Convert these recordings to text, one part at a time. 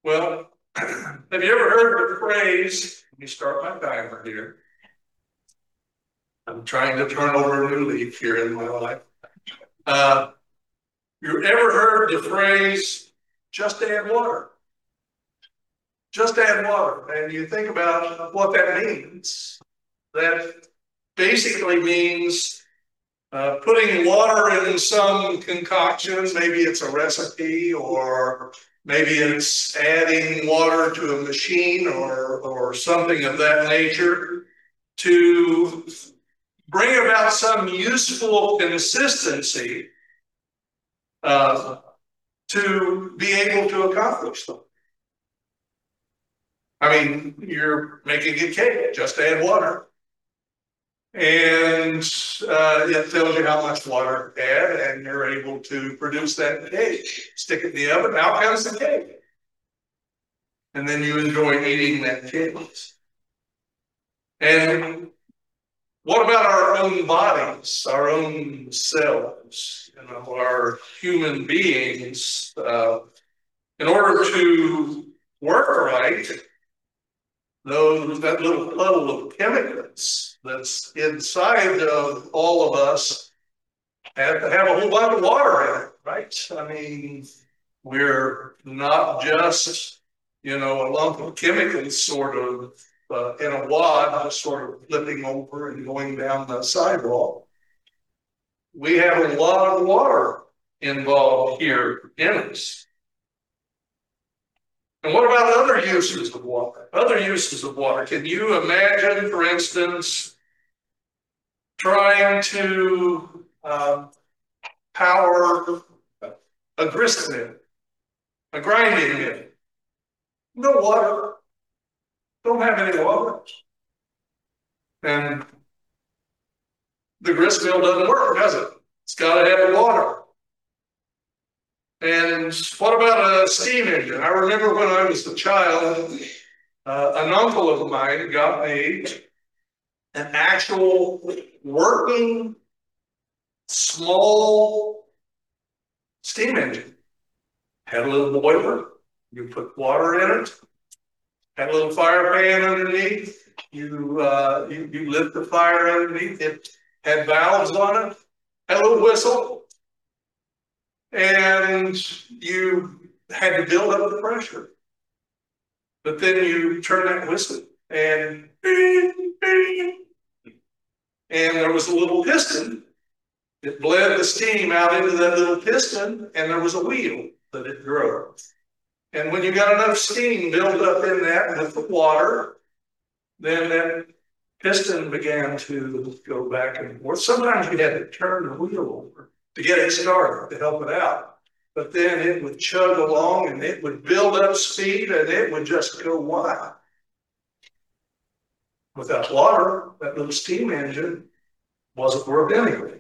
Well, have you ever heard the phrase, let me start my timer here. I'm trying to turn over a new leaf here in my life. You ever heard the phrase, just add water? Just add water. And you think about what that means. That basically means putting water in some concoction. Maybe it's a recipe, or maybe it's adding water to a machine or something of that nature to bring about some useful consistency to be able to accomplish them. I mean, you're making a cake, just add water. And it tells you how much water to add, and you're able to produce that cake. Stick it in the oven, out comes the cake. And then you enjoy eating that cake. And what about our own bodies, our own selves, our human beings? In order to work right, that little puddle of chemicals that's inside of all of us have to have a whole bunch of water in it, right? I mean, we're not just, a lump of chemicals sort of in a wad, just sort of flipping over and going down the sidewalk. We have a lot of water involved here in us. And what about other uses of water? Other uses of water. Can you imagine, for instance, trying to power a grist mill, a grinding mill? No water. Don't have any water. And the grist mill doesn't work, does it? It's got to have water. And what about a steam engine? I remember when I was a child, an uncle of mine got me an actual working small steam engine. Had a little boiler, you put water in it, had a little fire pan underneath, you lit the fire underneath, it had valves on it, had a little whistle, and you had to build up the pressure. But then you turn that whistle and there was a little piston. It bled the steam out into that little piston, and there was a wheel that it drove. And when you got enough steam built up in that with the water, then that piston began to go back and forth. Sometimes you had to turn the wheel over to get it started, to help it out. But then it would chug along and it would build up speed and it would just go wild. Without water, that little steam engine wasn't worth anything.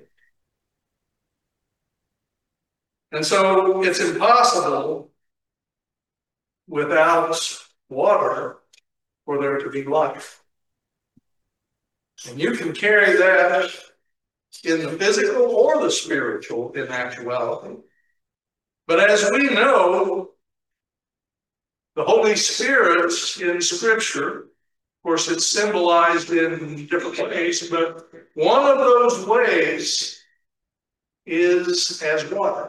And so it's impossible without water for there to be life. And you can carry that in the physical or the spiritual in actuality. But as we know, the Holy Spirit in Scripture, of course, it's symbolized in different ways, but one of those ways is as water.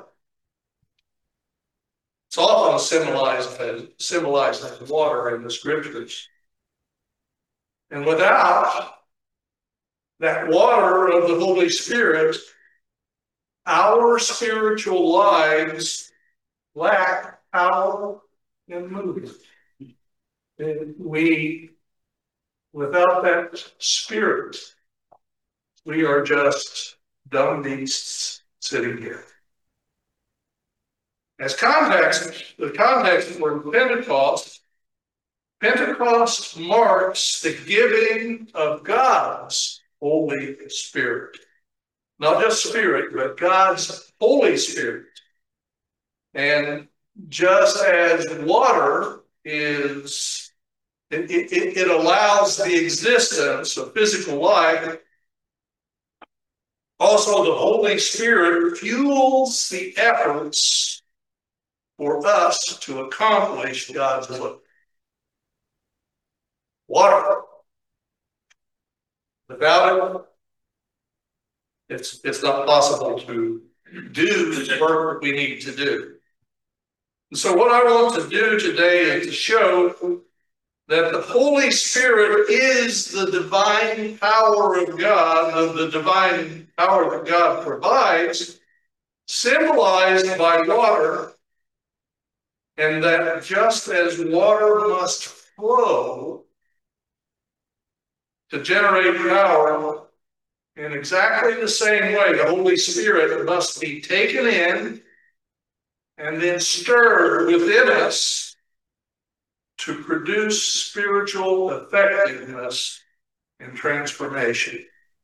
It's often symbolized as water in the Scriptures. And without that water of the Holy Spirit, our spiritual lives lack power and movement. Without that Spirit, we are just dumb beasts sitting here. As context, the context for Pentecost marks the giving of God's Holy Spirit. Not just Spirit, but God's Holy Spirit. And just as water is, it allows the existence of physical life, also the Holy Spirit fuels the efforts for us to accomplish God's will. Water. Without it, it's not possible to do the work that we need to do. And so what I want to do today is to show that the Holy Spirit is the divine power of God, the divine power that God provides, symbolized by water, and that just as water must flow to generate power, in exactly the same way, the Holy Spirit must be taken in and then stirred within us to produce spiritual effectiveness and transformation.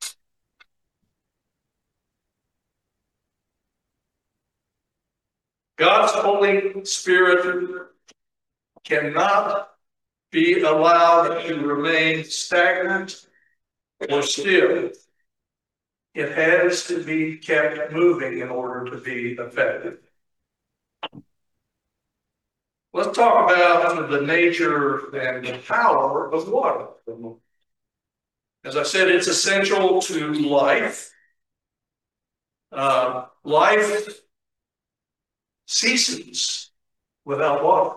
God's Holy Spirit cannot be allowed to remain stagnant or still. It has to be kept moving in order to be effective. Let's talk about the nature and the power of water. As I said, it's essential to life. Life ceases without water.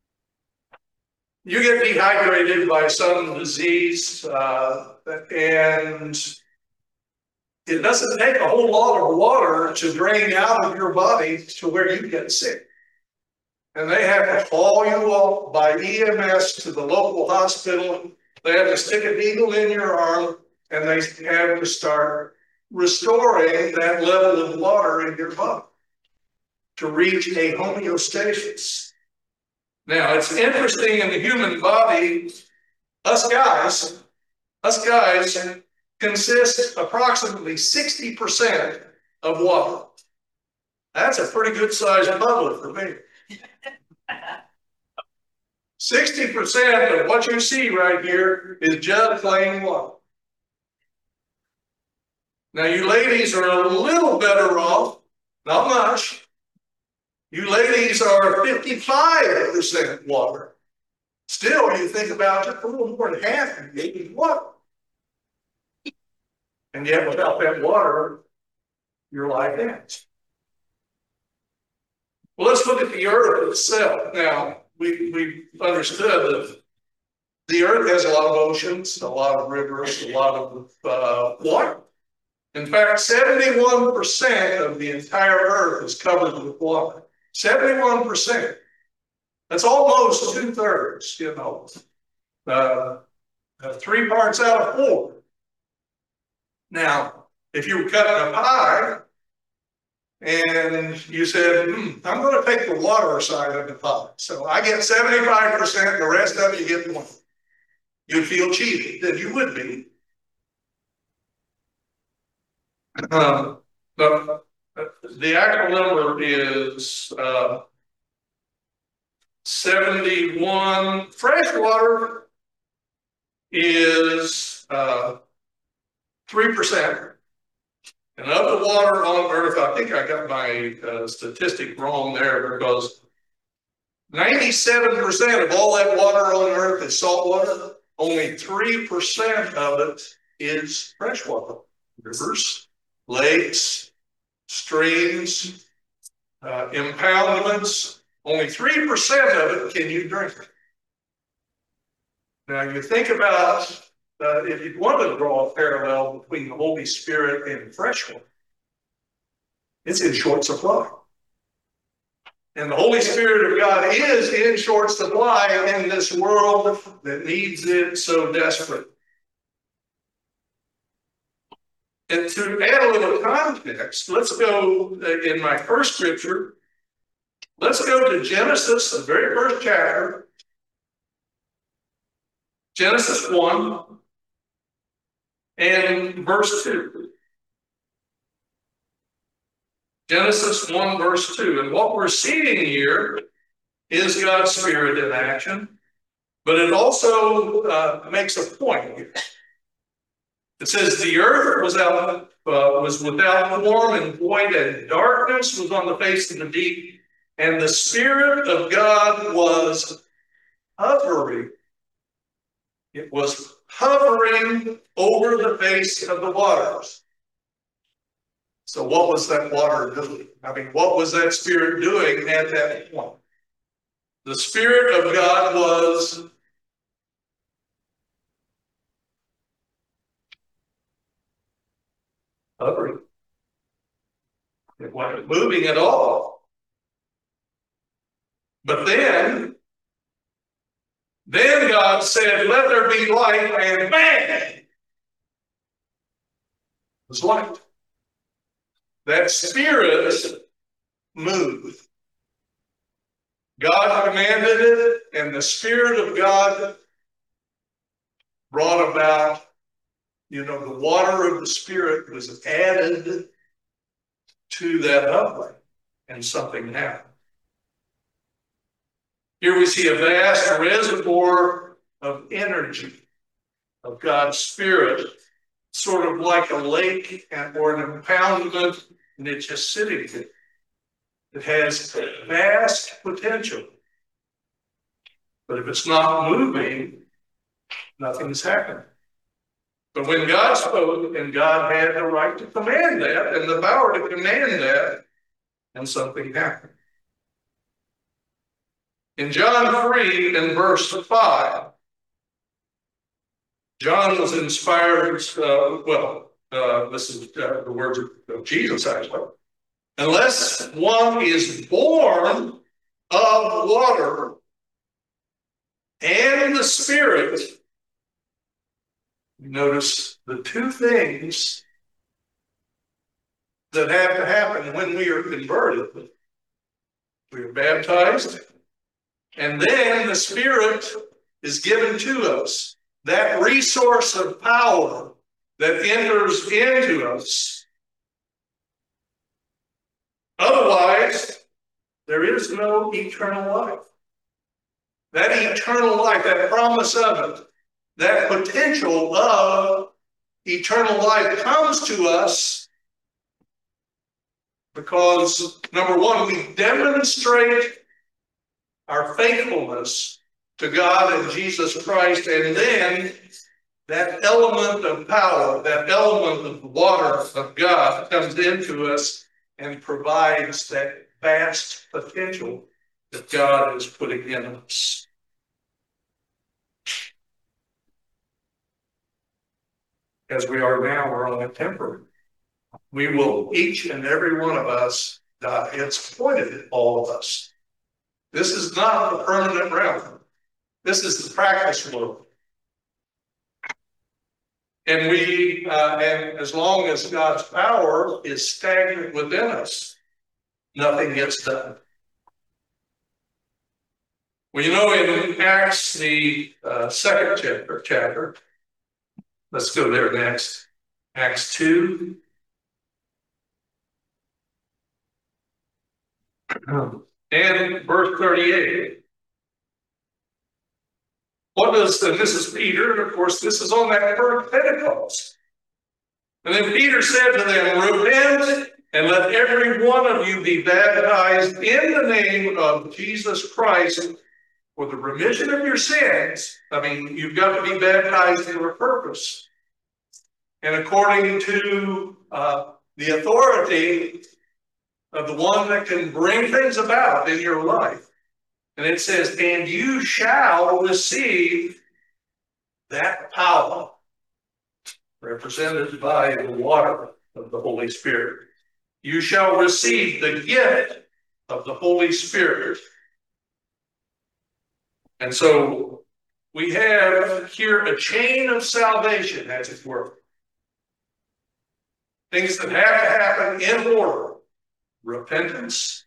You get dehydrated by some disease, and it doesn't take a whole lot of water to drain out of your body to where you get sick. And they have to haul you off by EMS to the local hospital. They have to stick a needle in your arm, and they have to start restoring that level of water in your body to reach a homeostasis. Now, it's interesting in the human body, us guys consist approximately 60% of water. That's a pretty good sized bubble for me. 60% of what you see right here is just plain water. Now, you ladies are a little better off, not much. You ladies are 55% water. Still, you think about just a little more than half of it is water. And yet, without that water, your life ends. Well, let's look at the earth itself. Now, we understood that the earth has a lot of oceans, a lot of rivers, a lot of water. In fact, 71% of the entire earth is covered with water. 71%. That's almost 2/3, you know. 3 parts out of 4. Now, if you were cutting a pie and you said, I'm going to take the water side of the pie, so I get 75%, the rest of it you get 1. You'd feel cheated, then you would be. But the actual number is 71. Freshwater is 3%. And of the water on Earth, I think I got my statistic wrong there, because 97% of all that water on Earth is salt water. Only 3% of it is freshwater. Rivers, lakes, streams, impoundments. Only 3% of it can you drink. Now you think about if you want to draw a parallel between the Holy Spirit and freshwater, it's in short supply. And the Holy Spirit of God is in short supply in this world that needs it so desperately. And to add a little context, let's go in my first scripture. Let's go to Genesis, the very first chapter. Genesis 1 and verse 2. Genesis 1 verse 2. And what we're seeing here is God's Spirit in action, but it also makes a point here. It says, the earth was without form and void, and darkness was on the face of the deep, And the Spirit of God was hovering. It was hovering over the face of the waters. So what was that water doing? I mean, what was that Spirit doing at that point? The Spirit of God was hovering. It wasn't moving at all. But then God said, let there be light, and bang! It was light. That Spirit moved. God commanded it, and the Spirit of God brought about, the water of the Spirit was added to that hovering, and something happened. Here we see a vast reservoir of energy of God's Spirit, sort of like a lake or an impoundment, and it's just sitting there. It has vast potential. But if it's not moving, nothing's happening. But when God spoke, and God had the right to command that and the power to command that, and something happened. In John 3 and verse 5, John was inspired, this is the words of Jesus actually. Unless one is born of water and the Spirit, notice the two things that have to happen when we are converted. We are baptized, and then the Spirit is given to us. That resource of power that enters into us. Otherwise, there is no eternal life. That eternal life, that promise of it, that potential of eternal life comes to us because, number one, we demonstrate our faithfulness to God and Jesus Christ, and then that element of power, that element of the water of God comes into us and provides that vast potential that God is putting in us. As we are now, we're on a temporary. We will, each and every one of us, die. It's pointed at all of us. This is not the permanent realm. This is the practice world. And and as long as God's power is stagnant within us, nothing gets done. Well, in Acts, the second chapter, let's go there next. Acts 2. And verse 38. And this is Peter, and of course, this is on that first Pentecost. And then Peter said to them, repent and let every one of you be baptized in the name of Jesus Christ for the remission of your sins. I mean, you've got to be baptized for a purpose. And according to the authority of the one that can bring things about in your life. And it says, and you shall receive that power, represented by the water of the Holy Spirit. You shall receive the gift of the Holy Spirit. And so we have here a chain of salvation, as it were. Things that have to happen in order. Repentance,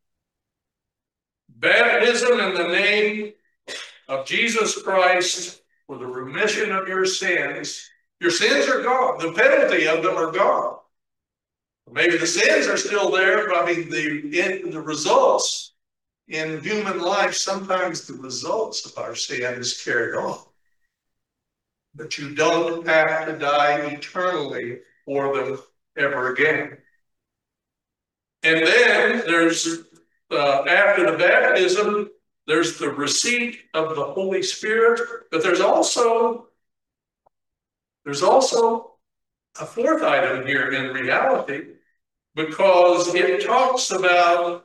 baptism in the name of Jesus Christ for the remission of your sins. Your sins are gone. The penalty of them are gone. Maybe the sins are still there, but I mean, the results in human life, sometimes the results of our sin is carried on. But you don't have to die eternally for them ever again. And then there's after the baptism, there's the receipt of the Holy Spirit, but there's also a fourth item here in reality, because it talks about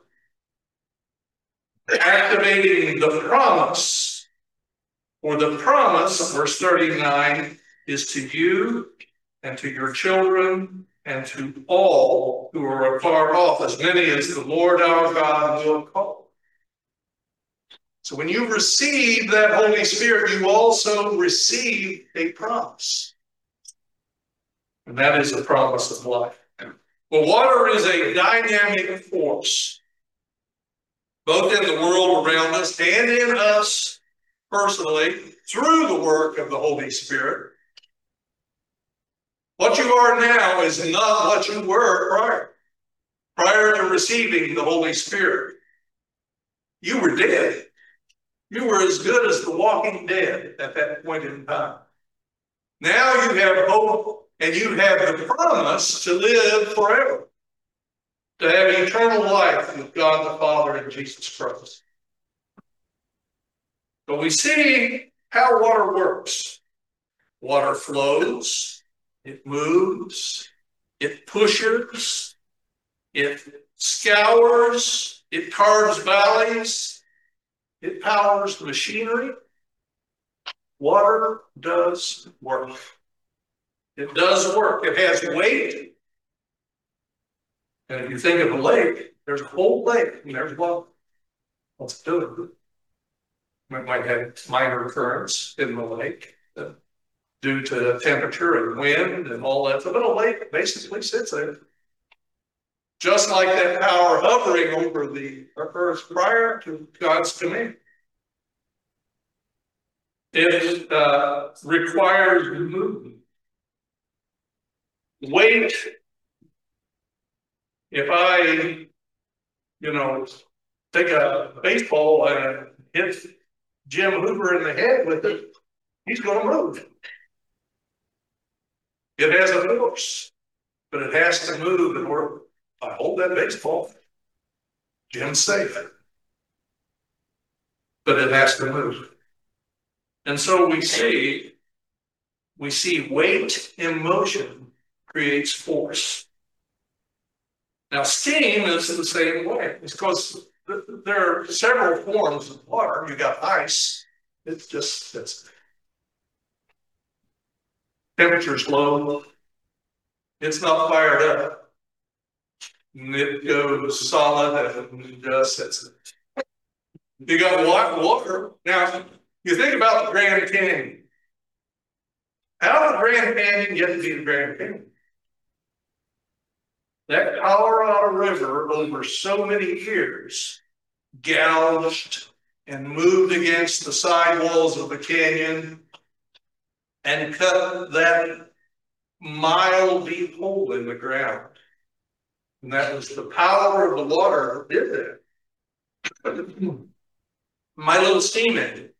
activating the promise, or the promise, verse 39, is to you and to your children and to all who are afar off, as many as the Lord our God will call. So when you receive that Holy Spirit, you also receive a promise. And that is the promise of life. Well, water is a dynamic force, both in the world around us and in us personally, through the work of the Holy Spirit. What you are now is not what you were prior to receiving the Holy Spirit. You were dead. You were as good as the walking dead at that point in time. Now you have hope, and you have the promise to live forever, to have eternal life with God the Father and Jesus Christ. But we see how water works. Water flows, it moves, it pushes, it scours, it carves valleys, it powers machinery. Water does work. It does work. It has weight. And if you think of a lake, there's a whole lake, and there's water. What's it doing? We might have minor currents in the lake due to temperature and wind and all that. But a lake basically sits there. Just like that power hovering over the earth prior to God's command. It requires movement. Weight. If I, take a baseball and hit Jim Hoover in the head with it, he's going to move. It has a force, but it has to move in order. I hold that baseball, Jim's safe. But it has to move. And so we see weight in motion creates force. Now, steam is the same way. It's because there are several forms of water. You got ice. It's temperature's low. It's not fired up. It goes solid and just sits. You got water. Now, you think about the Grand Canyon. How did the Grand Canyon get to be the Grand Canyon? That Colorado River, over so many years, gouged and moved against the side walls of the canyon and cut that mile-deep hole in the ground. And that was the power of the water that did that. My little steam engine.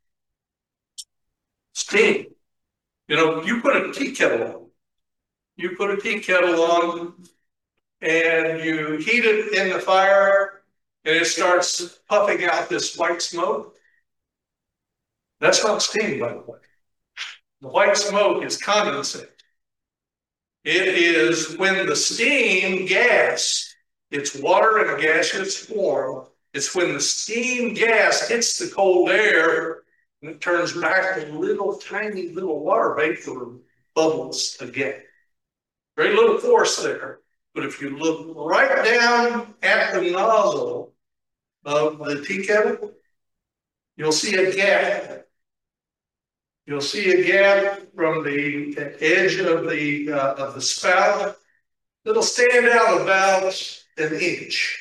Steam. You put a tea kettle on. You put a tea kettle on and you heat it in the fire and it starts puffing out this white smoke. That's not steam, by the way. The white smoke is condensate. It is when the steam gas, it's water in a gaseous form, it's when the steam gas hits the cold air and it turns back to tiny little water vapor bubbles again. Very little force there. But if you look right down at the nozzle of the tea kettle, you'll see a gap. You'll see a gap from the edge of the spout that'll stand out about an inch.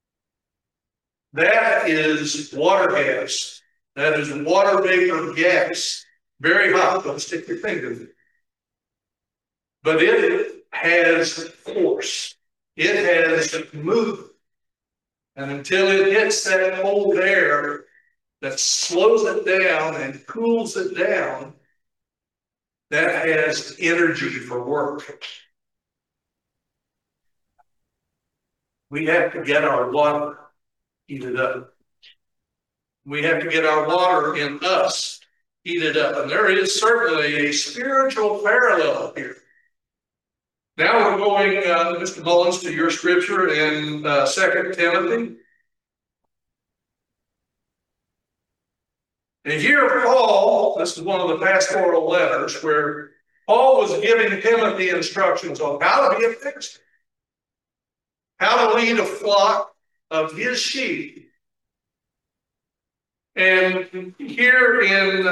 That is water gas. That is water vapor gas. Very hot. Don't stick your finger in it. But it has force. It has movement. And until it hits that cold air that slows it down and cools it down, that has energy for work. We have to get our water heated up. We have to get our water in us heated up. And there is certainly a spiritual parallel here. Now we're going, Mr. Mullins, to your scripture in 2 Timothy. And here Paul, this is one of the pastoral letters where Paul was giving Timothy instructions on how to be a fixer, how to lead a flock of his sheep. And here in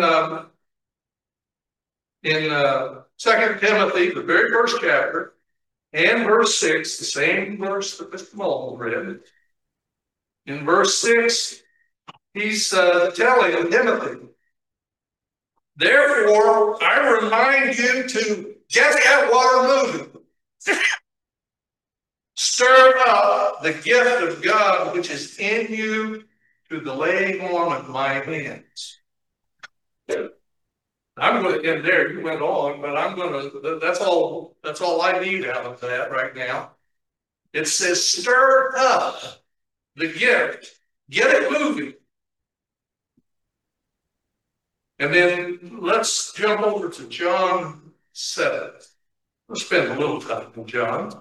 2 Timothy, the very first chapter, and verse 6, the same verse that Mr. Mullins read, in verse 6, he's telling Timothy, therefore, I remind you to get that water moving. Stir up the gift of God which is in you through the laying on of my hands. I'm going to end there. You went on, but I'm going to, that's all I need out of that right now. It says, stir up the gift. Get it moving. And then let's jump over to John 7. Let's spend a little time in John.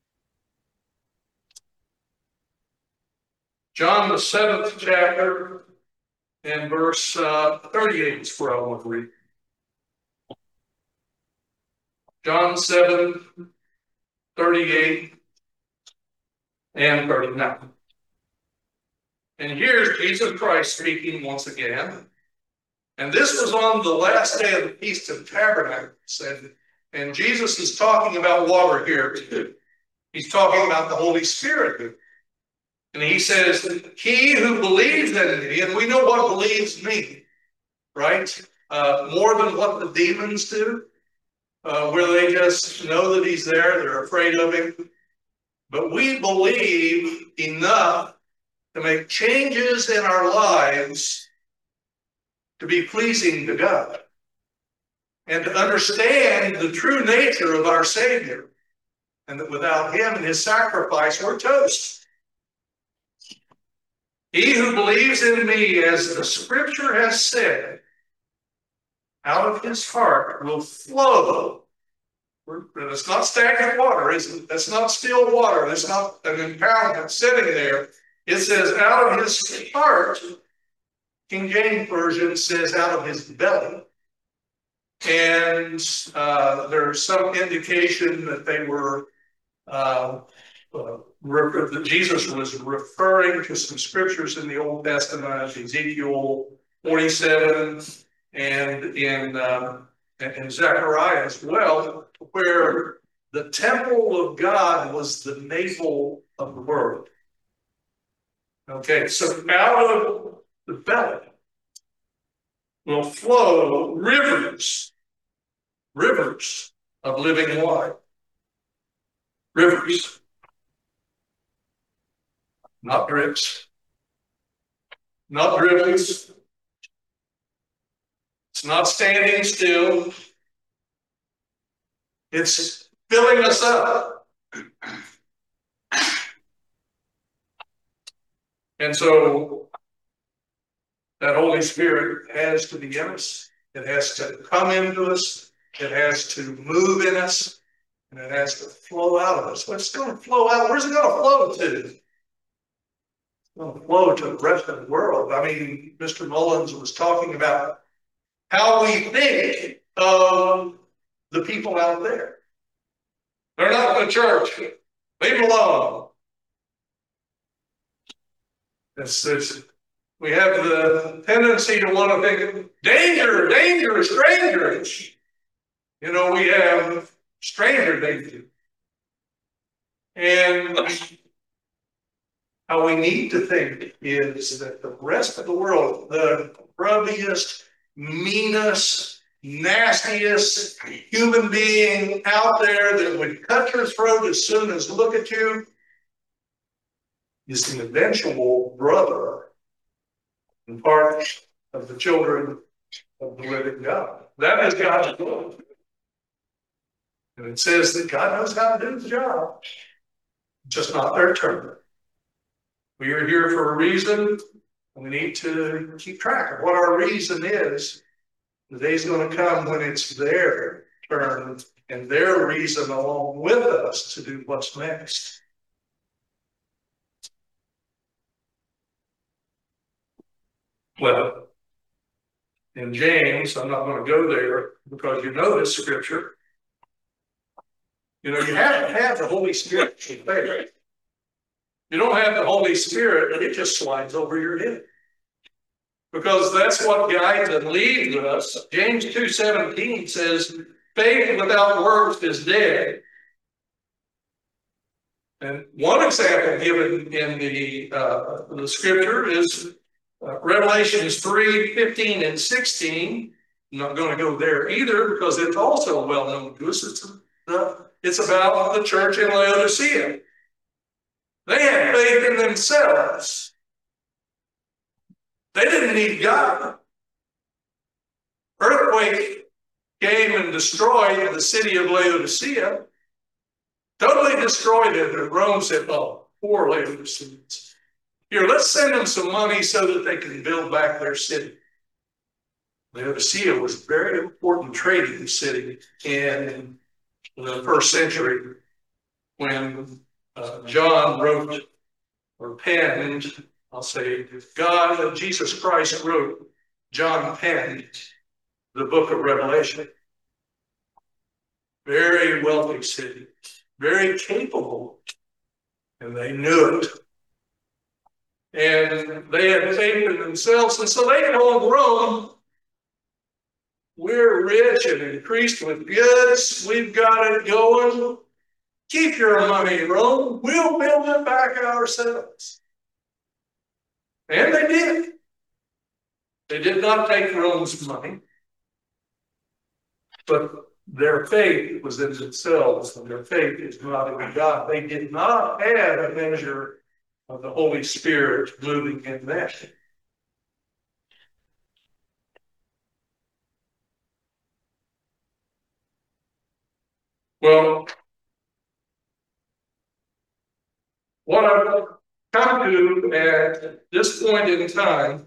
John, the 7th chapter, and verse 38 is where I want to read. John 7, 38 and 39. And here's Jesus Christ speaking once again. And this was on the last day of the Feast of Tabernacles. And Jesus is talking about water here too. He's talking about the Holy Spirit here. And he says, he who believes in me, and we know what believes means, right? More than what the demons do, where they just know that he's there, they're afraid of him. But we believe enough to make changes in our lives to be pleasing to God and to understand the true nature of our Savior, and that without him and his sacrifice, we're toast. He who believes in me, as the scripture has said, out of his heart will flow. It's not stagnant water, isn't it? That's not still water. That's not an impoundment sitting there. It says out of his heart. King James Version says out of his belly. And there's some indication that they were that Jesus was referring to some scriptures in the Old Testament, Ezekiel 47, and in Zechariah as well, where the temple of God was the navel of the world. Okay, so out of the belly will flow rivers of living water. Rivers. Not drips. Not dribbles. It's not standing still. It's filling us up. And so that Holy Spirit has to be in us. It has to come into us. It has to move in us. And it has to flow out of us. But it's going to flow out. Where's it going to flow to? It's going to flow to the rest of the world. I mean, Mr. Mullins was talking about how we think of the people out there. They're not in the church. Leave them alone. We have the tendency to want to think, danger, danger, strangers. You know, we have stranger danger. And how we need to think is that the rest of the world, the grubbiest, meanest, nastiest human being out there that would cut your throat as soon as look at you, is the eventual brother and part of the children of the living God. That is God's will. And it says that God knows how to do the job, just not their turn. We are here for a reason. We need to keep track of what our reason is. The day's going to come when it's their turn and their reason along with us to do what's next. Well, in James, I'm not going to go there because you know this scripture. You know, you have to have the Holy Spirit to faith. You don't have the Holy Spirit, and it just slides over your head. Because that's what guides and leads us. James 2:17 says, faith without works is dead. And one example given in the scripture is Revelations 3:15 and 16. I'm not going to go there either because it's also well known to us. It's about the church in Laodicea. They had faith in themselves. They didn't need God. Earthquake came and destroyed the city of Laodicea. Totally destroyed it. And Rome said, oh, poor Laodiceans. Here, let's send them some money so that they can build back their city. Laodicea was a very important trading city in the first century when John wrote or penned, I'll say, Jesus Christ wrote, John penned the book of Revelation. Very wealthy city, very capable, and they knew it. And they had faith in themselves, and so they told Rome, we're rich and increased with goods, we've got it going. Keep your money, Rome. We'll build it back ourselves. And they did. They did not take Rome's money, but their faith was in themselves, and their faith is not in God. They did not have a measure of the Holy Spirit moving in them. Well, what I've come to at this point in time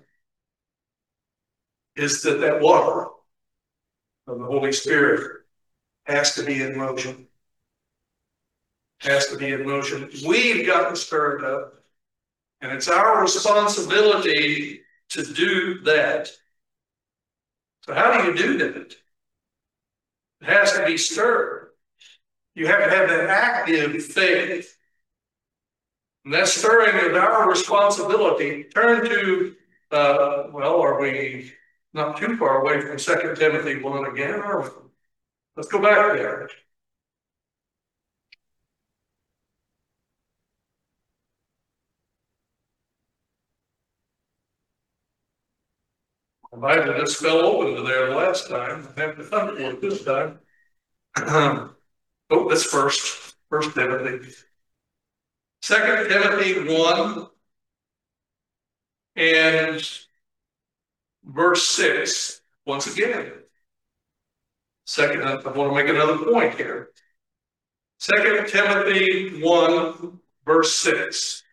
is that water of the Holy Spirit has to be in motion. Has to be in motion. We've gotten stirred up, and it's our responsibility to do that. So how do you do that? It has to be stirred. You have to have that active faith. And that stirring is our responsibility. Turn to, are we not too far away from 2 Timothy 1 again? Are we? Let's go back there. The Bible just fell open to there the last time. I have to thunder for it this time. That's First Timothy. 2 Timothy 1 and verse 6. Once again. I want to make another point here. 2 Timothy 1, verse 6.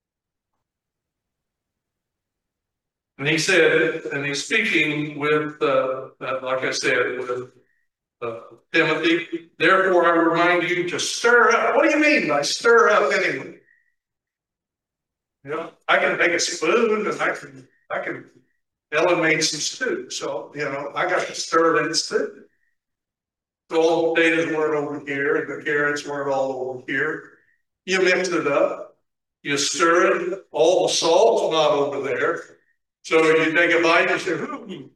And he said, and he's speaking with, like I said, with Timothy, therefore I remind you to stir up. What do you mean by stir up anyway? You know, I can take a spoon and I can Ellen made some stew. So, I got to stir that stew. So all the potatoes weren't over here and the carrots weren't all over here. You mix it up, you stir it, all the salt's not over there. So you take a bite and say,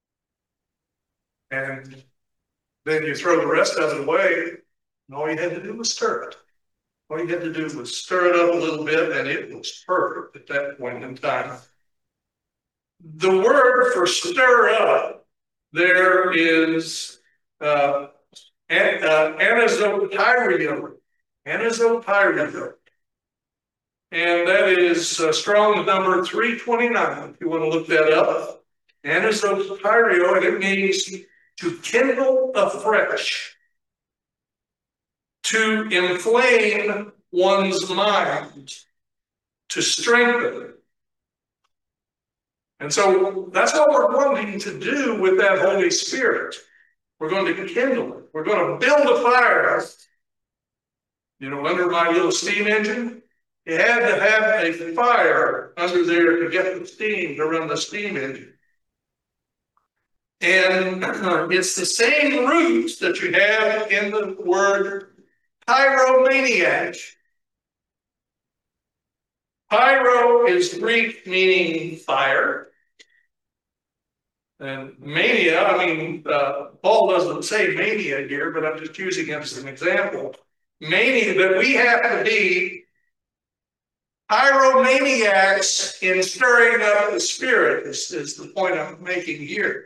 and then you throw the rest of it away, and all you had to do was stir it. All you had to do was stir it up a little bit, and it was perfect at that point in time. The word for stir up there is anazopirio. Anazopirio. And that is Strong's number 329, if you want to look that up. Anazopirio, and it means to kindle afresh, to inflame one's mind, to strengthen. And so that's what we're wanting to do with that Holy Spirit. We're going to kindle it. We're going to build a fire. You know, under my little steam engine, you had to have a fire under there to get the steam to run the steam engine. And it's the same roots that you have in the word pyromaniac. Pyro is Greek meaning fire. And mania, I mean, Paul doesn't say mania here, but I'm just using it as an example. Mania, that we have to be pyromaniacs in stirring up the Spirit is the point I'm making here.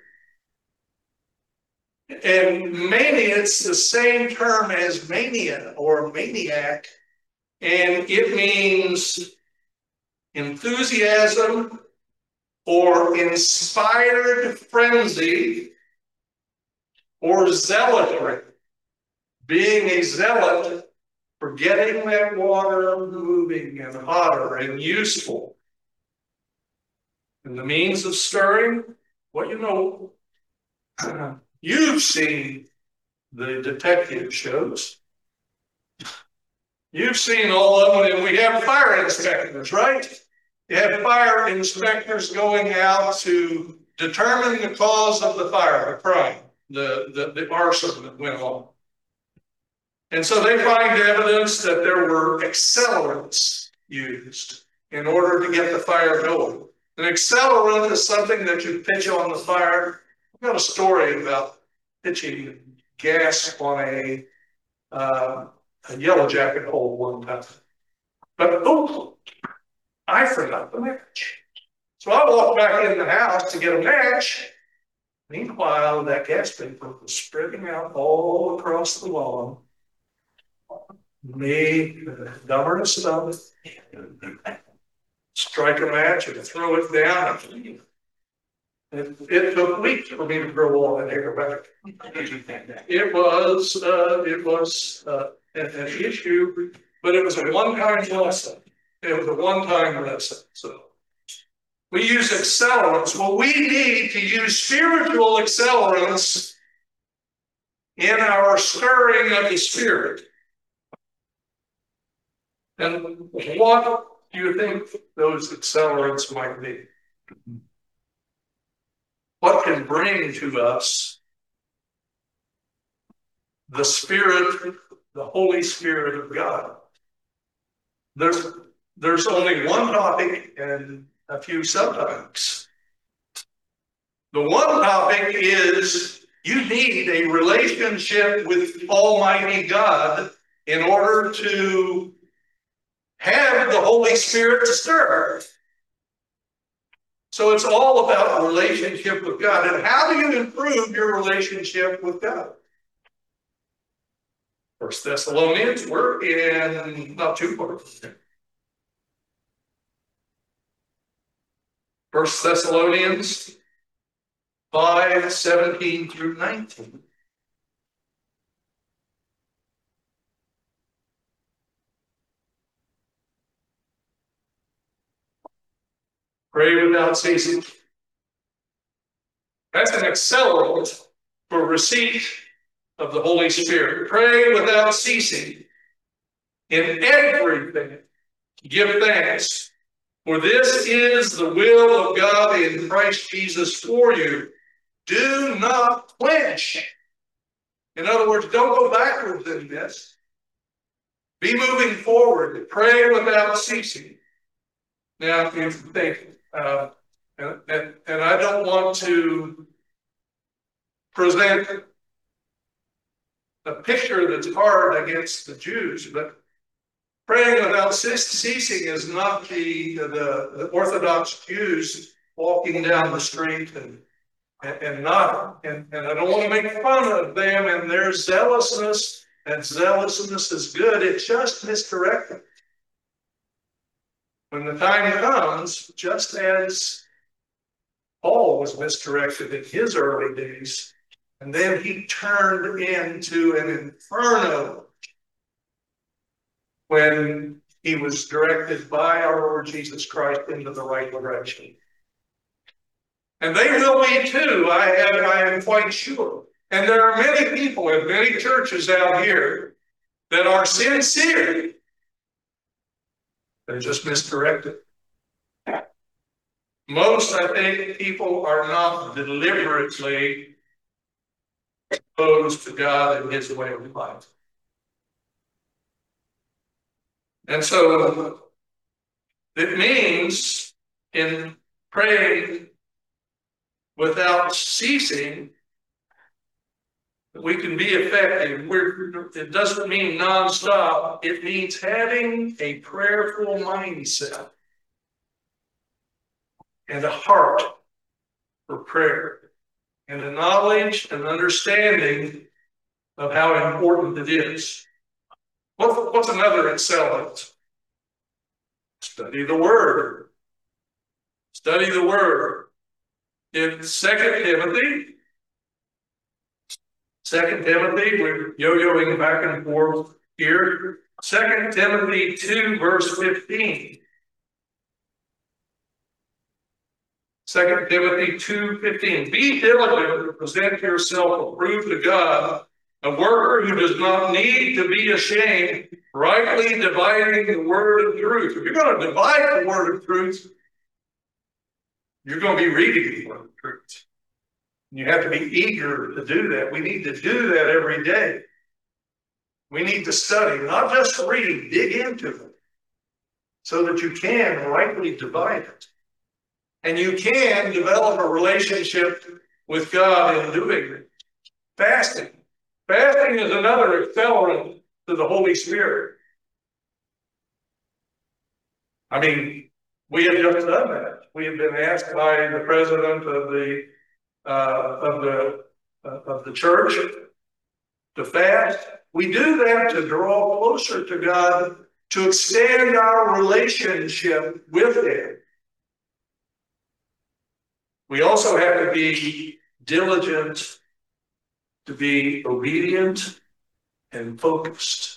And mania, it's the same term as mania or maniac, and it means enthusiasm or inspired frenzy or zealotry. Being a zealot for getting that water moving and hotter and useful. And the means of stirring, well, you know, you've seen the detective shows. You've seen all of them, and we have fire inspectors, right? You have fire inspectors going out to determine the cause of the fire, the crime, the arson that went on. And so they find evidence that there were accelerants used in order to get the fire going. An accelerant is something that you pitch on the fire. I've got a story about pitching gas on a Yellow Jacket hole one time. But I forgot the match. So I walked back in the house to get a match. Meanwhile, that gas vapor was spreading out all across the lawn. Me, dumber and stuff, strike a match and throw it down. It took weeks for me to grow all that hair back. It was an issue, but it was a one-time lesson. It was a one-time lesson. So we use accelerants. Well, we need to use spiritual accelerants in our stirring of the Spirit. And what do you think those accelerants might be? What can bring to us the Spirit, the Holy Spirit of God? There's only one topic and a few subtopics. The one topic is you need a relationship with Almighty God in order to have the Holy Spirit to stir. So it's all about relationship with God. And how do you improve your relationship with God? First Thessalonians, we're in not too far. First Thessalonians 5:17 through 19. Pray without ceasing. That's an accelerant for receipt of the Holy Spirit. Pray without ceasing. In everything, give thanks. For this is the will of God in Christ Jesus for you. Do not quench. In other words, don't go backwards in this. Be moving forward. Pray without ceasing. Now, if you think, and I don't want to present a picture that's hard against the Jews, but praying without ceasing is not the Orthodox Jews walking down the street and not, and I don't want to make fun of them and their zealousness. That zealousness is good. It's just misdirected. When the time comes, just as Paul was misdirected in his early days, and then he turned into an inferno when he was directed by our Lord Jesus Christ into the right direction. And they will be too, I am quite sure. And there are many people in many churches out here that are sincere. They're just misdirected. Most, I think, people are not deliberately opposed to God and his way of life. And so it means in praying without ceasing, we can be effective. It doesn't mean nonstop. It means having a prayerful mindset and a heart for prayer and a knowledge and understanding of how important it is. What's another accelerant? Study the Word. Study the Word. In 2 Timothy, we're yo-yoing back and forth here. 2 Timothy 2, verse 15. 2 Timothy 2:15. Be diligent to present yourself approved to God, a worker who does not need to be ashamed, rightly dividing the word of truth. If you're going to divide the word of truth, you're going to be reading the word of truth. You have to be eager to do that. We need to do that every day. We need to study, not just read, dig into it, so that you can rightly divide it. And you can develop a relationship with God in doing it. Fasting. Fasting is another accelerant to the Holy Spirit. I mean, we have just done that. We have been asked by the president of the church to fast. We do that to draw closer to God, to extend our relationship with him. We also have to be diligent, to be obedient and focused.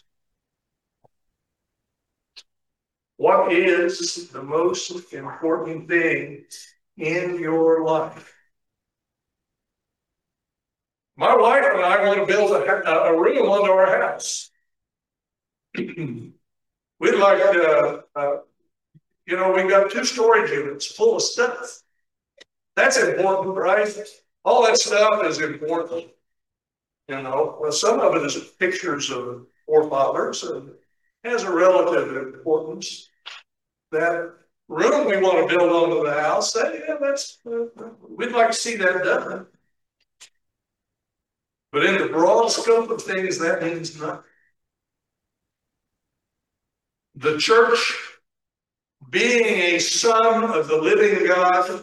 What is the most important thing in your life? My wife and I want to build a room onto our house. We'd like to, we've got 2 storage units full of stuff. That's important, right? All that stuff is important. Some of it is pictures of forefathers and has a relative importance. That room we want to build onto the house, we'd like to see that done. But in the broad scope of things, that means nothing. The church, being a son of the living God,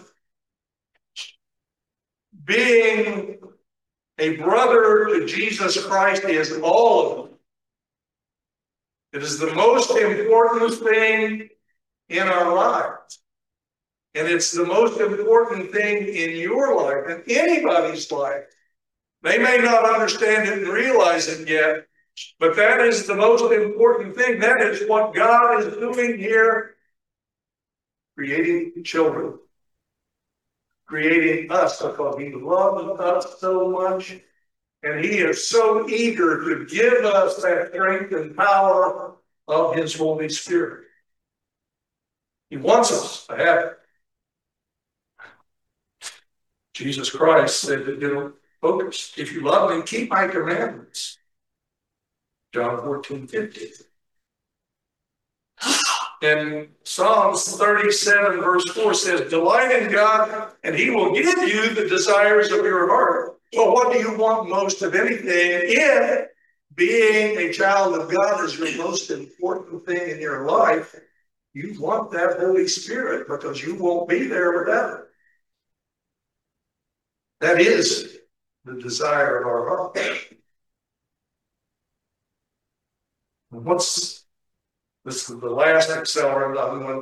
being a brother to Jesus Christ, is all of them. It is the most important thing in our lives. And it's the most important thing in your life, in anybody's life. They may not understand it and realize it yet, but that is the most important thing. That is what God is doing here, creating children. Creating us because he loves us so much, and he is so eager to give us that strength and power of his Holy Spirit. He wants us to have it. Jesus Christ said to focus. If you love me, keep my commandments. John 14:50. And Psalms 37 verse 4 says, delight in God and he will give you the desires of your heart. So what do you want most of anything? If being a child of God is your most important thing in your life, you want that Holy Spirit because you won't be there without it. That is the desire of our heart. This is the last accelerant I'm going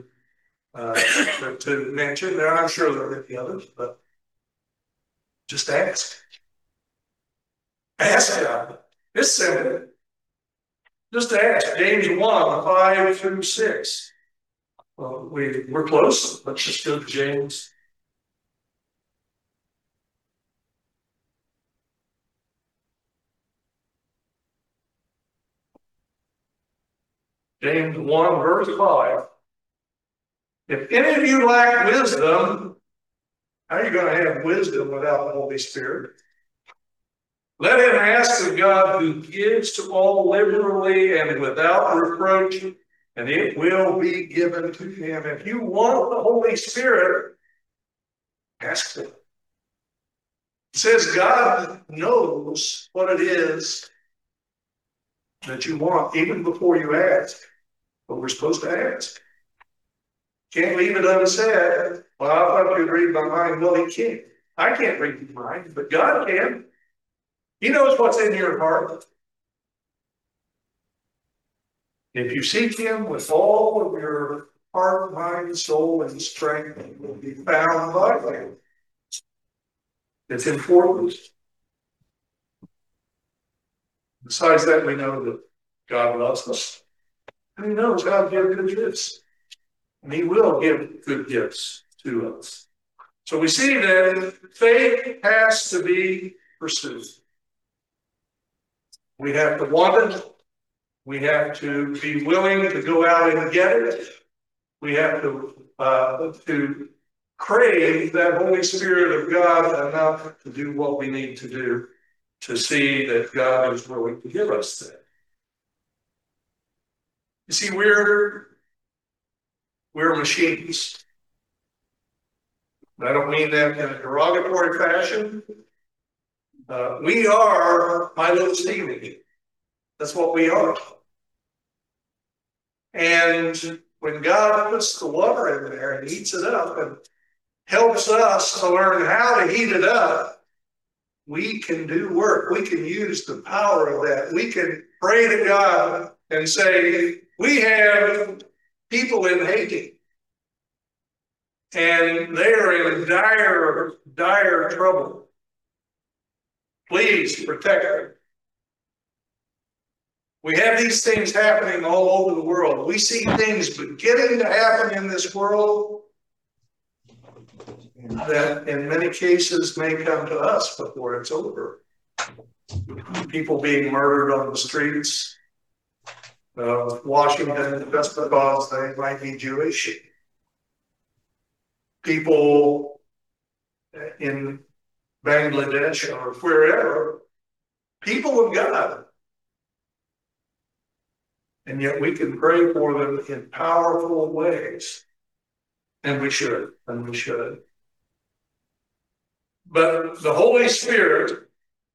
to mention. There, I'm sure there are many others, but just ask. Ask God. It's simple. Just ask James 1, 5 through 6. Well, we're close. Let's just go to James. James 1, verse 5. If any of you lack wisdom, how are you going to have wisdom without the Holy Spirit? Let him ask of God, who gives to all liberally and without reproach, and it will be given to him. If you want the Holy Spirit, ask him. It says God knows what it is that you want even before you ask. But we're supposed to ask. Can't leave it unsaid. Well, I thought you'd read my mind. Well, he can't. I can't read your mind, but God can. He knows what's in your heart. If you seek him with all of your heart, mind, soul, and strength, it will be found by him. It's important. Besides that, we know that God loves us. And he knows how to give good gifts. And he will give good gifts to us. So we see that faith has to be pursued. We have to want it. We have to be willing to go out and get it. We have to crave that Holy Spirit of God enough to do what we need to do to see that God is willing to give us that. You see, we're machines. I don't mean that in a derogatory fashion. We are Milo Stevie. That's what we are. And when God puts the water in there and heats it up and helps us to learn how to heat it up, we can do work. We can use the power of that. We can pray to God and say, we have people in Haiti, and they are in dire, dire trouble. Please protect them. We have these things happening all over the world. We see things beginning to happen in this world that in many cases may come to us before it's over. People being murdered on the streets of Washington just because they might be Jewish. People in Bangladesh or wherever, people of God. And yet we can pray for them in powerful ways. And we should, and we should. But the Holy Spirit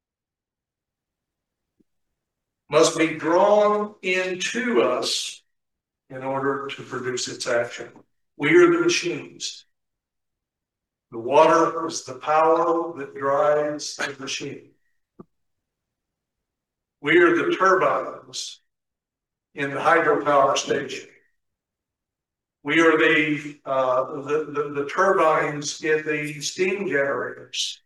must be drawn into us in order to produce its action. We are the machines. The water is the power that drives the machine. We are the turbines in the hydropower station. We are the turbines in the steam generators.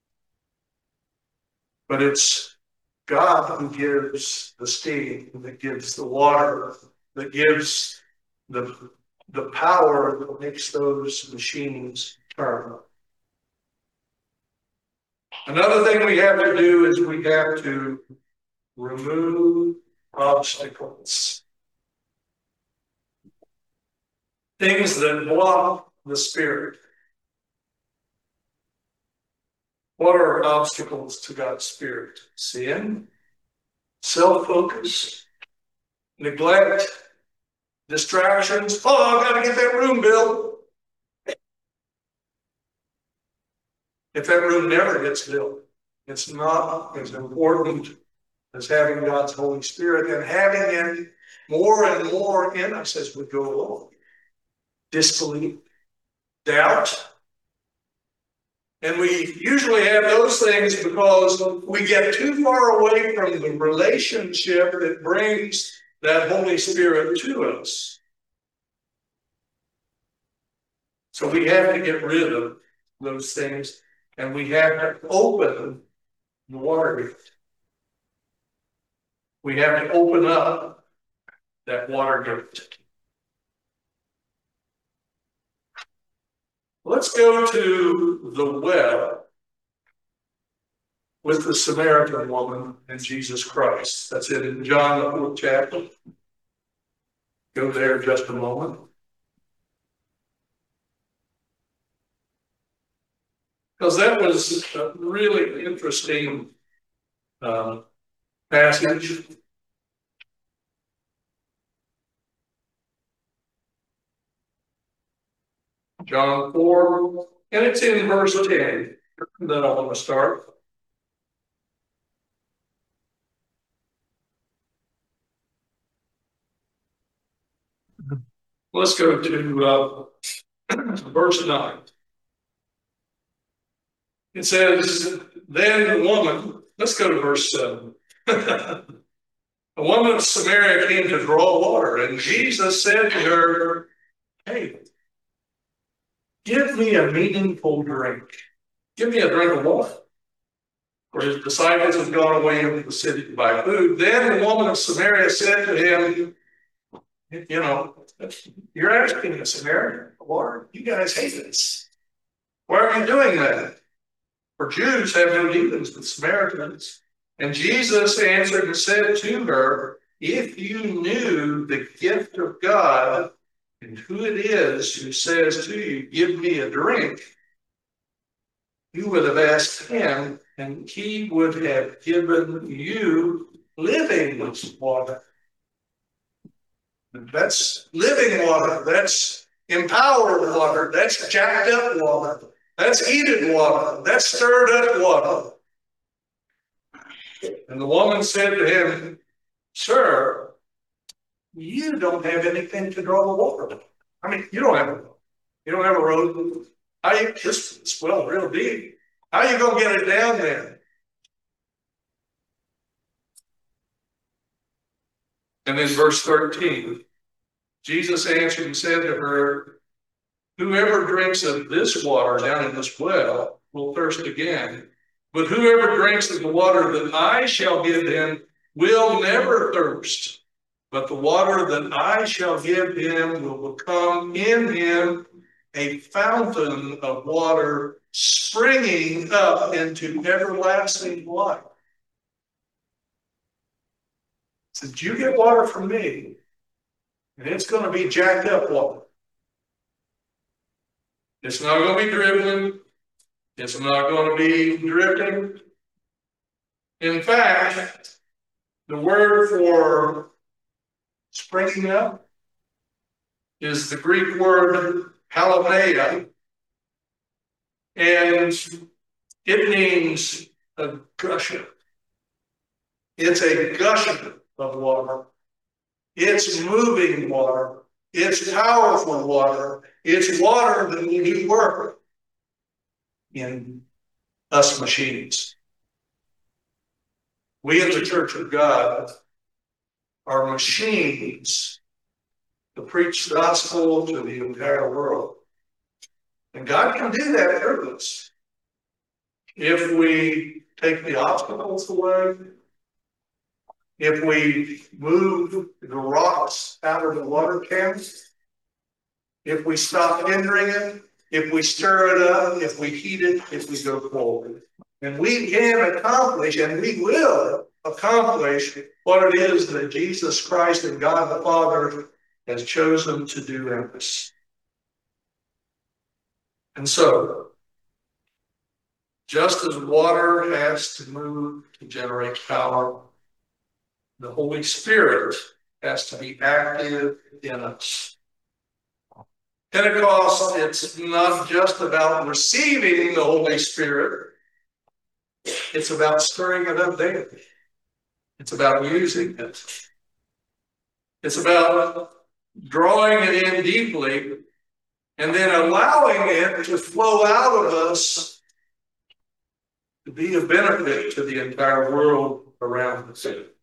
But it's God who gives the steam, that gives the water, that gives the power that makes those machines turn. Another thing we have to do is we have to remove obstacles. Things that block the Spirit. What are obstacles to God's Spirit? Sin, self-focus, neglect, distractions. Oh, I've got to get that room built. If that room never gets built, it's not as important as having God's Holy Spirit and having it more and more in us as we go along. Disbelief, doubt. And we usually have those things because we get too far away from the relationship that brings that Holy Spirit to us. So we have to get rid of those things, and we have to open the water gate. We have to open up that water gift. Let's go to the well with the Samaritan woman and Jesus Christ. That's it in John, the 4th chapter. Go there just a moment. Because that was a really interesting passage. John 4, and it's in verse 10 that I want to start. Let's go to verse 9. It says, then the woman, let's go to verse 7. A woman of Samaria came to draw water, and Jesus said to her, hey, give me a meaningful drink. Give me a drink of water. For his disciples had gone away into the city to buy food. Then the woman of Samaria said to him, you know, you're asking a Samaritan for water? You guys hate this. Why are you doing that? For Jews have no dealings with Samaritans. And Jesus answered and said to her, if you knew the gift of God and who it is who says to you, give me a drink, you would have asked him, and he would have given you living water. That's living water. That's empowered water. That's jacked up water. That's heated water. That's stirred up water. And the woman said to him, sir, you don't have anything to draw the water. I mean, you don't have a road. This well real deep. How are you going to get it down there? And then verse 13, Jesus answered and said to her, whoever drinks of this water down in this well will thirst again. But whoever drinks of the water that I shall give him will never thirst. But the water that I shall give him will become in him a fountain of water springing up into everlasting life. He said, you get water from me, and it's going to be jacked up water. It's not going to be dribbling. It's not going to be drifting. In fact, the word for springing up is the Greek word halomeia, and it means a gusher. It's a gusher of water. It's moving water. It's powerful water. It's water that will do work in us machines. We in the Church of God are machines to preach the gospel to the entire world. And God can do that through us. If we take the obstacles away, if we move the rocks out of the water cans, if we stop hindering it, if we stir it up, if we heat it, if we go forward. And we can accomplish, and we will accomplish, what it is that Jesus Christ and God the Father has chosen to do in us. And so, just as water has to move to generate power, the Holy Spirit has to be active in us. Pentecost, it's not just about receiving the Holy Spirit. It's about stirring it up daily. It's about using it. It's about drawing it in deeply and then allowing it to flow out of us to be a benefit to the entire world around us.